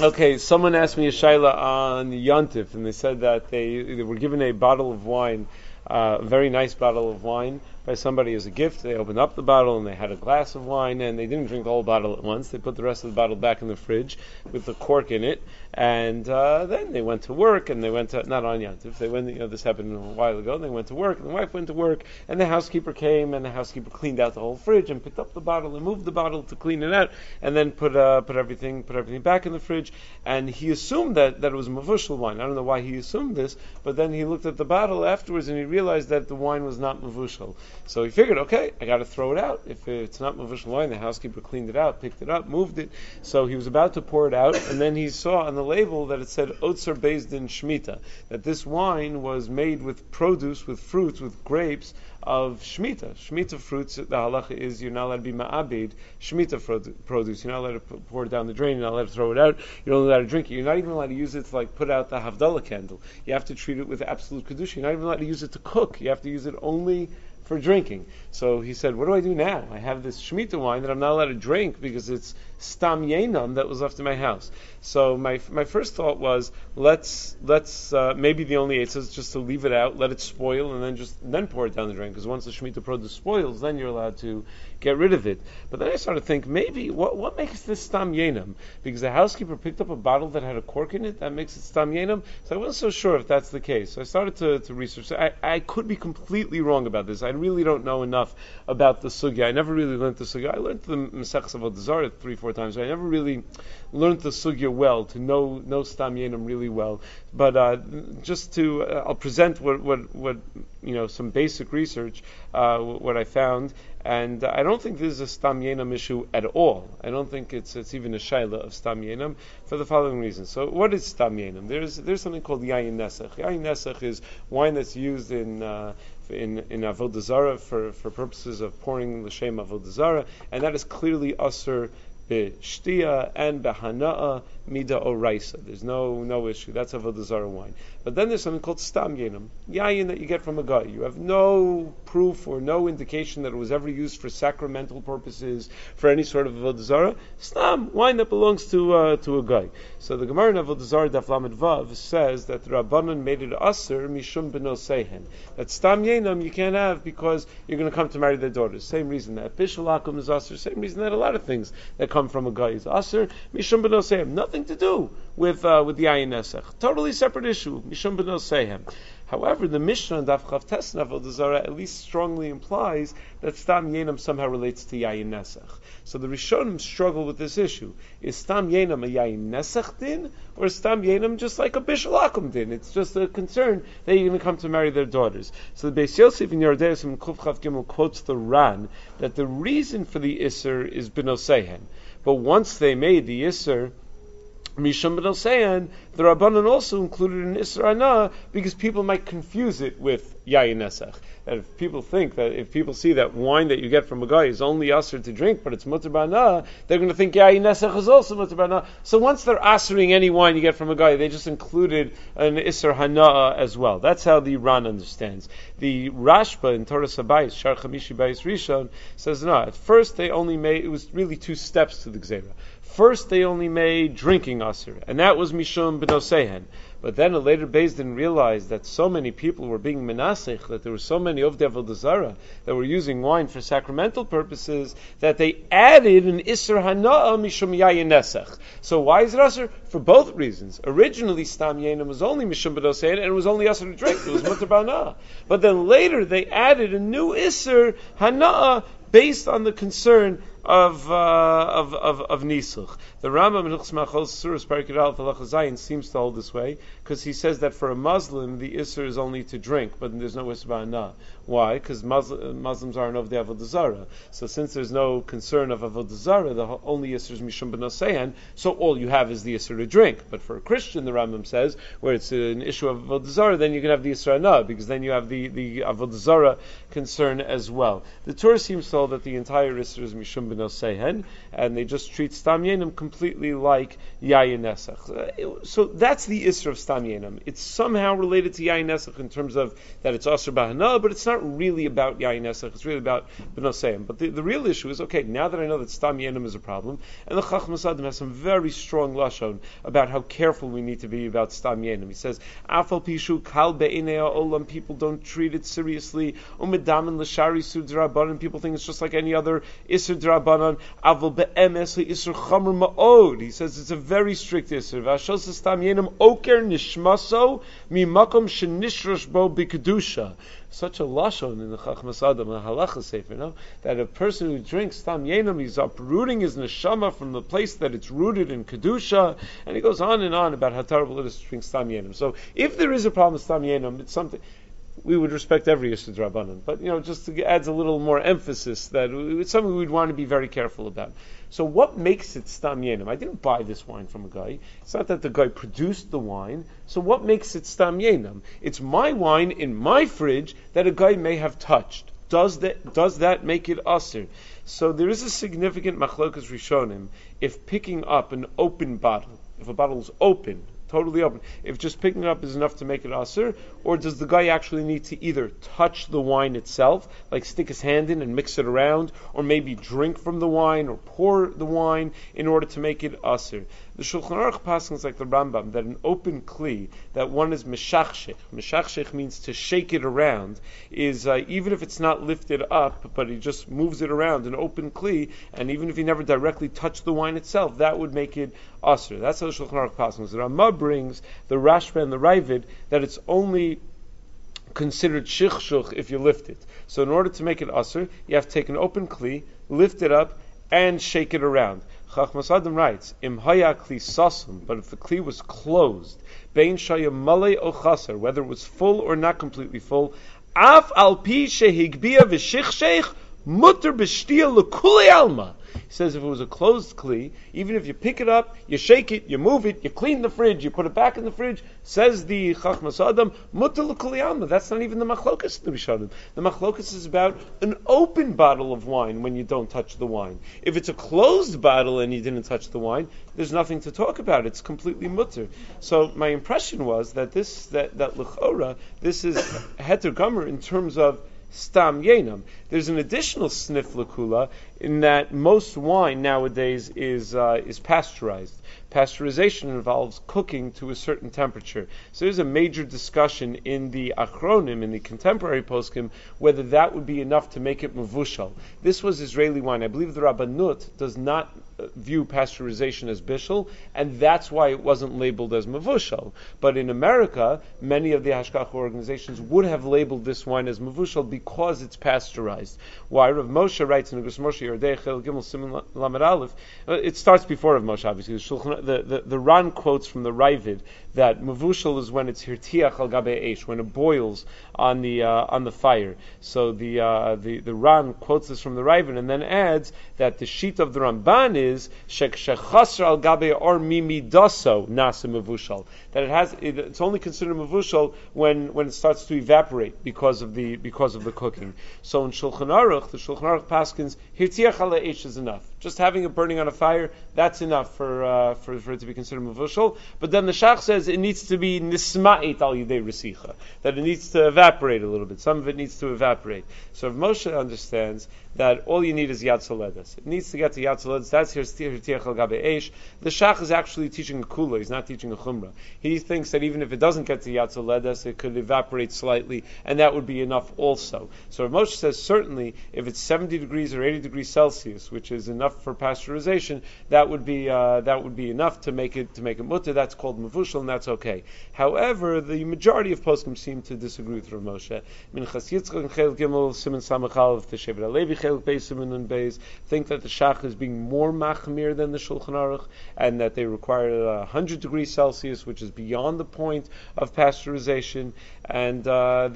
Okay, someone asked me a shaila on Yontif, and they said that they were given a bottle of wine, a very nice bottle of wine, by somebody as a gift. They opened up the bottle and they had a glass of wine, and they didn't drink the whole bottle at once. They put the rest of the bottle back in the fridge with the cork in it, and then they went to work, and they went to, not on Yontif, they went, this happened a while ago, and they went to work, and the wife went to work, and the housekeeper came, and the housekeeper cleaned out the whole fridge, and picked up the bottle, and moved the bottle to clean it out, and then put everything back in the fridge, and he assumed that it was mavushal wine. I don't know why he assumed this, but then he looked at the bottle afterwards, and he realized that the wine was not mavushal. So he figured, okay, I got to throw it out. If it's not mavushal wine, the housekeeper cleaned it out, picked it up, moved it. So he was about to pour it out, and then he saw on the label that it said Otzer Beis Din Shmita, that this wine was made with produce, with fruits, with grapes of Shemitah. Shemitah fruits, the halacha is you're not allowed to be ma'abed Shemitah produce. You're not allowed to pour it down the drain. You're not allowed to throw it out. You're only allowed to drink it. You're not even allowed to use it to put out the Havdalah candle. You have to treat it with absolute kedusha. You're not even allowed to use it to cook. You have to use it only for drinking. So he said, what do I do now? I have this Shemitah wine that I'm not allowed to drink because it's Stam Yenam that was left in my house. So my first thought was, let's maybe the only answer is just to leave it out, let it spoil, and then pour it down the drain, because once the Shemitah produce spoils, then you're allowed to get rid of it. But then I started to think, maybe, what makes this Stam Yenam? Because the housekeeper picked up a bottle that had a cork in it, that makes it Stam Yenam? So I wasn't so sure if that's the case. So I started to research. I could be completely wrong about this. I really don't know enough about the sugya. I never really learned the sugya. I learned the Maseches Avodah Zarah 3-4 times, but I never really learned the sugya well, to know Stam Yenam really well. But just to, I'll present what some basic research, what I found, and I don't think this is a Stam Yenam issue at all. I don't think it's even a shaila of Stam Yenam for the following reason. So, what is Stam Yenam? There's something called Yayin Nesach. Yayin Nesach is wine that's used in Avodah Zarah for purposes of pouring l'shem Avodah Zarah, and that is clearly asur b'shtia and b'hana'a mida oraisa. There's no issue. That's Avodah Zarah wine. But then there's something called Stam Yenam, yayin that you get from a guy. You have no proof or no indication that it was ever used for sacramental purposes, for any sort of Avodah Zarah. Stam, wine that belongs to a guy. So the Gemara in Avodah Zarah Daf Lamed Vav says that the Rabbanan made it asur mishum beno sehen. That Stam Yenam you can't have because you're going to come to marry their daughters. Same reason that Bishul Akum is asur. Same reason that a lot of things that come from a guy is asur mishum beno sehen. Nothing to do with the Yayin Nesach. Totally separate issue. Mishum beno sehen. However, the Mishnah in Daf Chav Tes in Avodah Zarah at least strongly implies that Stam Yenam somehow relates to Yayin Nesach. So the Rishonim struggle with this issue. Is Stam Yenam a Yayin Nesach din, or is Stam Yenam just like a Bishul Akum din? It's just a concern that you're going to come to marry their daughters. So the Beis Yosef in Yordeus in Kuf Chav Gimel quotes the Ran that the reason for the Isser is Beno Sehen. But once they made the Isser Mishum Beno Sehen, the Rabbanan also included an Isser Ana because people might confuse it with Yayin Nesach. That if people see that wine that you get from a guy is only Asr to drink, but it's Mutar B'Ana, they're going to think Yayin Nesach is also Mutar B'Ana. So once they're Asring any wine you get from a guy, they just included an Isser Hana as well. That's how the Ran understands. The Rashba in Torah Sabayis, Shar Chamishi Bayis Rishon, says no, at first they only made, it was really two steps to the Gzeira. First, they only made drinking asur, and that was mishum b'no sehen. But then a later Beis Din realized that so many people were being menasech, that there were so many of the Avodah Zarah that were using wine for sacramental purposes, that they added an isur hana'a mishum yayin nesach. So why is it asur? For both reasons. Originally, Stam Yenam was only mishum b'no sehen, and it was only asur to drink. It was mutar b'ana. But then later they added a new isur hana'a based on the concern of Nisuch. The Rambam in Hilchos Machos Suras Parak Aleph Halacha Zayin seems to hold this way because he says that for a Muslim the Isser is only to drink, but there's no Isser Ba'ana. Why? Because Muslims aren't of the Avodah Zarah. So since there's no concern of Avodah Zarah, the only Isser is Mishum B'no Sehen, so all you have is the Isser to drink. But for a Christian, the Rambam says, where it's an issue of Avodah Zarah, then you can have the Isser Ana, because then you have the Avodah Zarah concern as well. The Torah seems to hold that the entire Isser is Mishum b'nosehen, and they just treat stam yenim completely like yayin nesach. So that's the isser of stam yenim. It's somehow related to yayin nesach in terms of that it's asr b'hana, but it's not really about yayin nesach. It's really about b'nosehen. But the real issue is, okay, now that I know that stam yenim is a problem, and the Chacham Sadim has some very strong lashon about how careful we need to be about stam yenim. He says, "Afal pishu kal be'inei ha'olam." People don't treat it seriously. Umedamin l'shari isur d'Rabbanan. People think it's just like any other isur d'Rabbanan. Aval be'emes isur chamer ma'od. He says it's a very strict isur. V'ashos stam yenim oker nishmaso mimakom shenishrosh bo b'kedusha. Such a lashon in the Chachmas Adam, a halacha sefer, that a person who drinks stam yenim, he's uprooting his neshama from the place that it's rooted in kedusha, and he goes on and on about how terrible it is to drink stam yenim. So, if there is a problem with stam yenim, it's something we would respect every Yisud Rabbanan, but just to adds a little more emphasis that it's something we'd want to be very careful about. So, what makes it stam yenim? I didn't buy this wine from a guy. It's not that the guy produced the wine. So, what makes it stam yenim? It's my wine in my fridge that a guy may have touched. Does that make it aser? So, there is a significant machlokas rishonim if picking up an open bottle, if a bottle is open, totally open, if just picking it up is enough to make it aser, or does the guy actually need to either touch the wine itself, like stick his hand in and mix it around, or maybe drink from the wine or pour the wine in order to make it aser? The Shulchan Aruch passes like the Rambam that an open kli, that one is meshachshech. Meshachshech means to shake it around, is even if it's not lifted up, but he just moves it around, an open kli, and even if he never directly touched the wine itself, that would make it aser. That's how the Shulchan Aruch passes. The Ramah brings the Rashba and the Ravid that it's only considered shichshuch if you lift it. So in order to make it aser, you have to take an open kli, lift it up, and shake it around. Chachmas Adam writes, Im haya kli sasum, but if the kli was closed, bein shaya malay o chaser, whether it was full or not completely full, af al pi shehigbia v'shichshech, mutter b'shtia l'kulei alma. He says if it was a closed kli, even if you pick it up, you shake it, you move it, you clean the fridge, you put it back in the fridge, says the Chachmas Adam, mutter l'kulei alma. That's not even the machlokas in the Rishonim. The machlokas is about an open bottle of wine when you don't touch the wine. If it's a closed bottle and you didn't touch the wine, there's nothing to talk about. It's completely mutter. So my impression was that that l'chora, this is heter gomer in terms of stam yenam. There's an additional sniff l'kula in that most wine nowadays is pasteurized. Pasteurization involves cooking to a certain temperature. So there's a major discussion in the Achronim, in the contemporary poskim, whether that would be enough to make it mavushal. This was Israeli wine. I believe the Rabbanut does not view pasteurization as bishul, and that's why it wasn't labeled as mavushal. But in America, many of the Hashgacha organizations would have labeled this wine as mavushal because it's pasteurized. Why? Rav Moshe writes in the Gus Moshe Yerdei Chel Gimel Siman Lamed Aleph. It starts before Rav Moshe, obviously. The Ran quotes from the Ravid that mavushal is when it's hirtiach al gabe eish, when it boils on the fire. So the Ran quotes this from the Ravid and then adds that the sheet of the Ramban is shechasr al gabe or mimidaso nasa mavushal, that it's only considered mavushal when it starts to evaporate because of the cooking. So in Shulchan Aruch, the Shulchan Aruch paskins hirtiach al eish is enough. Just having it burning on a fire, that's enough for it to be considered mavushal. But then the Shach says it needs to be nisma'it al yidei resicha, that it needs to evaporate a little bit. Some of it needs to evaporate. So if Moshe understands that all you need is Yad Soledes, it needs to get to Yad Soledes, that's Hirtiach al Gabe Eish. The Shach is actually teaching a Kula, he's not teaching a Chumrah. He thinks that even if it doesn't get to Yad Soledes, it could evaporate slightly, and that would be enough also. So if Moshe says certainly if it's 70 degrees or 80 degrees Celsius, which is enough for pasteurization, that would be enough to make it mutter. That's called mavushal, and that's okay. However, the majority of poskim seem to disagree with Rav Moshe. Minchas Yitzchak and Chel Gimel Siman Samach Aleph the Shevet HaLevi Chel Beis Siman and Beis think that the Shach is being more machmir than the Shulchan Aruch, and that they require 100 degrees Celsius, which is beyond the point of pasteurization. And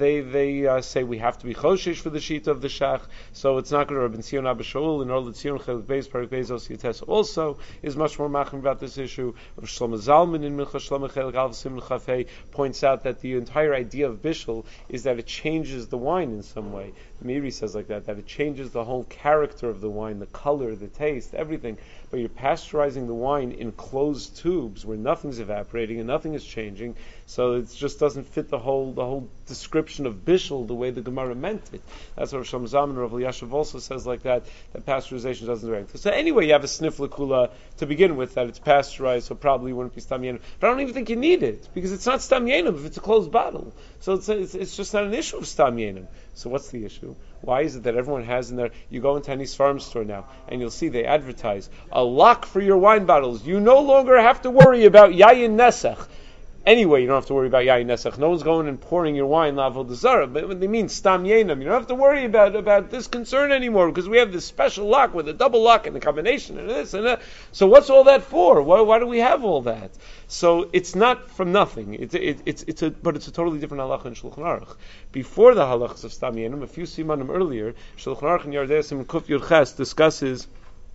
they say we have to be choshesh for the sheet of the Shach, so it's not going to. Rabbi Tzion Abba Shaul in Orla Tzion Chel Beis Parak Beis Os Yates also is much more machmir about this issue. Rav Shlomo Zalman in Minchas Shlomo Chel Gav Siman Chafei points out that the entire idea of bishul is that it changes the wine in some way. Meiri says like that it changes the whole character of the wine, the color, the taste, everything. But you're pasteurizing the wine in closed tubes where nothing's evaporating and nothing is changing, so it just doesn't fit the whole description of bishul the way the Gemara meant it. That's what Shlomo Zalman and Rav Elyashiv also says like that pasteurization doesn't work. So anyway, you have a snif l'kula to begin with, that it's pasteurized, so probably wouldn't be stam yenim. But I don't even think you need it, because it's not stam yenim if it's a closed bottle. So it's just not an issue of stam yenim. So what's the issue? Why is it that everyone has in there? You go into any farm store now, and you'll see they advertise a lock for your wine bottles. You no longer have to worry about yayin nesach. Anyway, you don't have to worry about yayin nesach. No one's going and pouring your wine l'avodah zarah. But when they mean stam yenim, you don't have to worry about this concern anymore, because we have this special lock with a double lock and a combination and this and that. So what's all that for? Why do we have all that? So it's not from nothing. But it's a totally different halacha in Shulchan Aruch. Before the halachas of stam yenim, a few simanim earlier, Shulchan Aruch in Yardei Sim Kuf Yud Ches discusses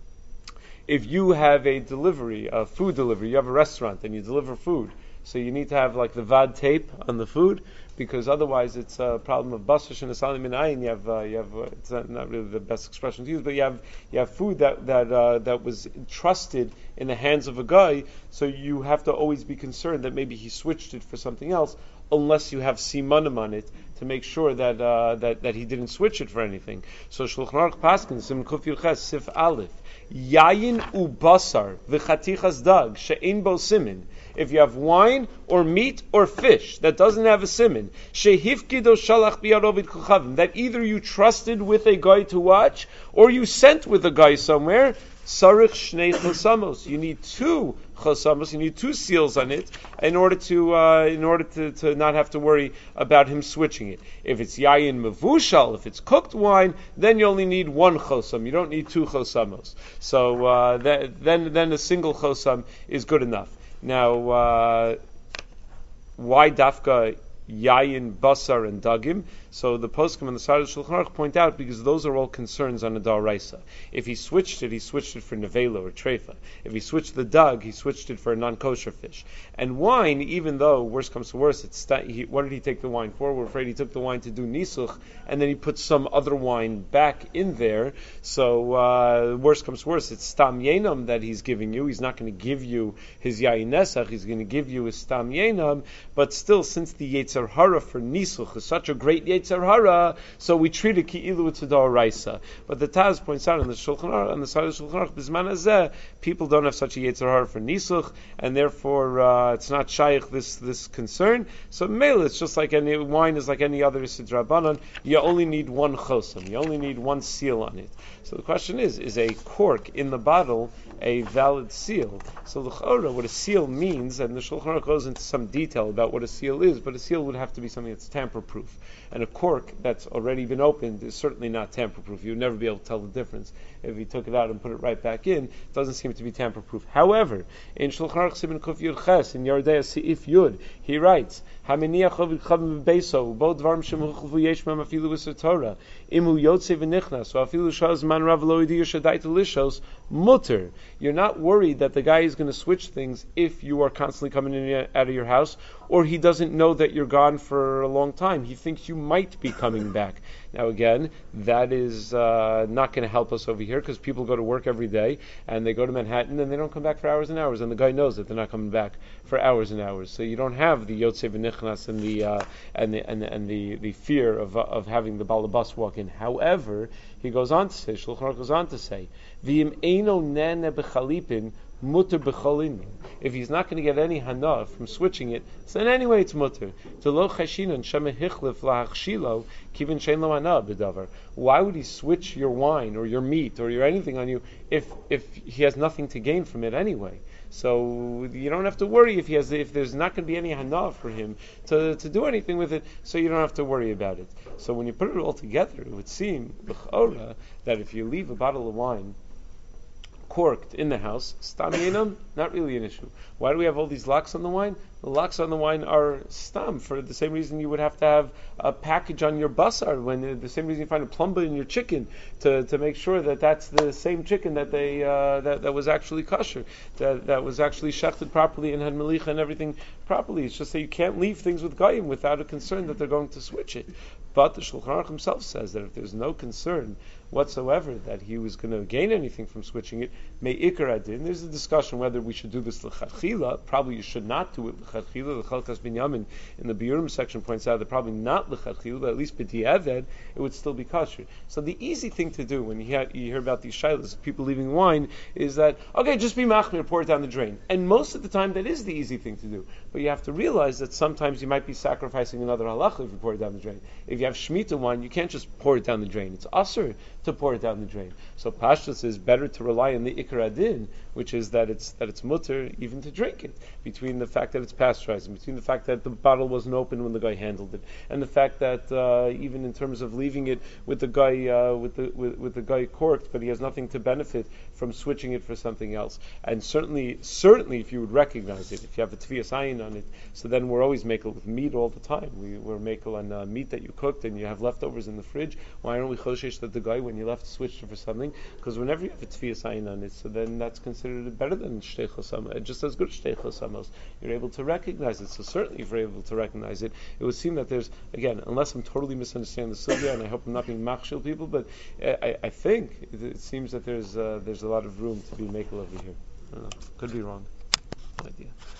if you have a delivery, a food delivery, you have a restaurant and you deliver food. So you need to have like the vad tape on the food, because otherwise it's a problem of basar and asalim minayin. You have it's not really the best expression to use, but you have food that was trusted in the hands of a guy. So you have to always be concerned that maybe he switched it for something else, unless you have simanim on it to make sure that he didn't switch it for anything. So Shulchan Aruch Paskin Sim Kuf Yud Ches Sif Aleph Yayin u basar v'chatichas dag she'ein bo simin. If you have wine or meat or fish that doesn't have a simin, shehifkido shalach biyarovid kuchavim, that either you trusted with a guy to watch or you sent with a guy somewhere, sarich shnei chosamos. You need two chosamos. You need two seals on it in order to not have to worry about him switching it. If it's yayin mevushal, if it's cooked wine, then you only need one chosam. You don't need two chosamos. So then a single chosam is good enough. Now, why dafka yayin, basar, and dagim? So the poskim on the side of the Shulchan Aruch point out, because those are all concerns on a daraisa. If he switched it for nevela or treifa. If he switched the dag, he switched it for a non-kosher fish. And wine, even though worse comes to worse, what did he take the wine for? We're afraid he took the wine to do nisuch, and then he put some other wine back in there. So worse comes to worse, it's stam yenam that he's giving you. He's not going to give you his yayin nesach. He's going to give you his stam yenam. But still, since the yetzer hara for nisuch is such a great yetzer hara, so we treat it ki'ilu it's a daraisa. But the Taz points out on the Shulchan Aruch, on the side of the Shulchan Aruch, bisman hazeh, people don't have such a yetzer hara for nisuch, and therefore it's not shaykh this concern. So mele, it's just like any wine is like any other Isid Rabbanan. You only need one chosam. You only need one seal on it. So the question is a cork in the bottle a valid seal? So the l'chora, what a seal means, and the Shulchan Aruch goes into some detail about what a seal is, but a seal would have to be something that's tamper-proof. And a cork that's already been opened is certainly not tamper-proof. You would never be able to tell the difference. If you took it out and put it right back in, it doesn't seem to be tamper-proof. However, in Shulchan Aruch Siman Kuf Yud Ches, in Yardei Seif Yud, he writes, Haminiach ovid chavim beso, bo dvarim shemuchvu yesh mem afilu v'ser Torah, imu yotze v'nichnas, so afilu shaz man rav lo yidir shadai telishos, mutter. You're not worried that the guy is going to switch things if you are constantly coming in and out of your house, or he doesn't know that you're gone for a long time. He thinks you might be coming back. Now again, that is not going to help us over here, because people go to work every day and they go to Manhattan and they don't come back for hours and hours, and the guy knows that they're not coming back for hours and hours. So you don't have the Yotzei v'Nichnas and the fear of having the balabas walk in. However, he goes on to say, Shulchan Aruch goes on to say, V'im eino nene b'chalipin mutter b'cholin. If he's not going to get any hana from switching it, so then anyway it's mutter. To lo chashinan shema hichlif lahachshilo kivin shein lo hana b'davar. Why would he switch your wine or your meat or your anything on you if he has nothing to gain from it anyway? So you don't have to worry if there's not going to be any hana for him to do anything with it, so you don't have to worry about it. So when you put it all together, it would seem l'chora that if you leave a bottle of wine corked in the house, stam yenam, not really an issue. Why do we have all these locks on the wine? The locks on the wine are stam, for the same reason you would have to have a package on your basar, when the same reason you find a plumba in your chicken, to make sure that that's the same chicken that they that was actually kosher, that was actually shechted properly and had melicha and everything properly. It's just that you can't leave things with goyim without a concern that they're going to switch it. But the Shulchan Aruch himself says that if there's no concern whatsoever that he was going to gain anything from switching it, may ikar adin. There's a discussion whether we should do this l'chadchila. Probably you should not do it l'chadchila. The Chalkas Binyamin in the Biurim section points out that probably not l'chadchila, but at least b'diavad it would still be kosher. So the easy thing to do when you hear about these shilas of people leaving wine is that, okay, just be machmir, pour it down the drain. And most of the time that is the easy thing to do. But you have to realize that sometimes you might be sacrificing another halacha if you pour it down the drain. If you have Shemitah wine, you can't just pour it down the drain. It's asur to pour it down the drain. So Pashtus is better to rely on the Ikar Adin, which is that it's mutter even to drink it, between the fact that it's pasteurized, and between the fact that the bottle wasn't open when the guy handled it, and the fact that even in terms of leaving it with the guy with the guy corked, but he has nothing to benefit from switching it for something else. And certainly if you would recognize it, if you have a tefiyas ayin on it, so then we're always makel with meat all the time. We're makel on meat that you cooked and you have leftovers in the fridge. Why aren't we choshesh that the guy when you left switched it for something? Because whenever you have a tefiyas ayin on it, so then that's considered better than shtei chosamos, just as good as shtei chosamos. You're able to recognize it. So certainly if you're able to recognize it, it would seem that there's, again, unless I'm totally misunderstanding the sugya, and I hope I'm not being machshil people, but I think it seems that there's a lot of room to be makel over here. I don't know. Could be wrong. No idea.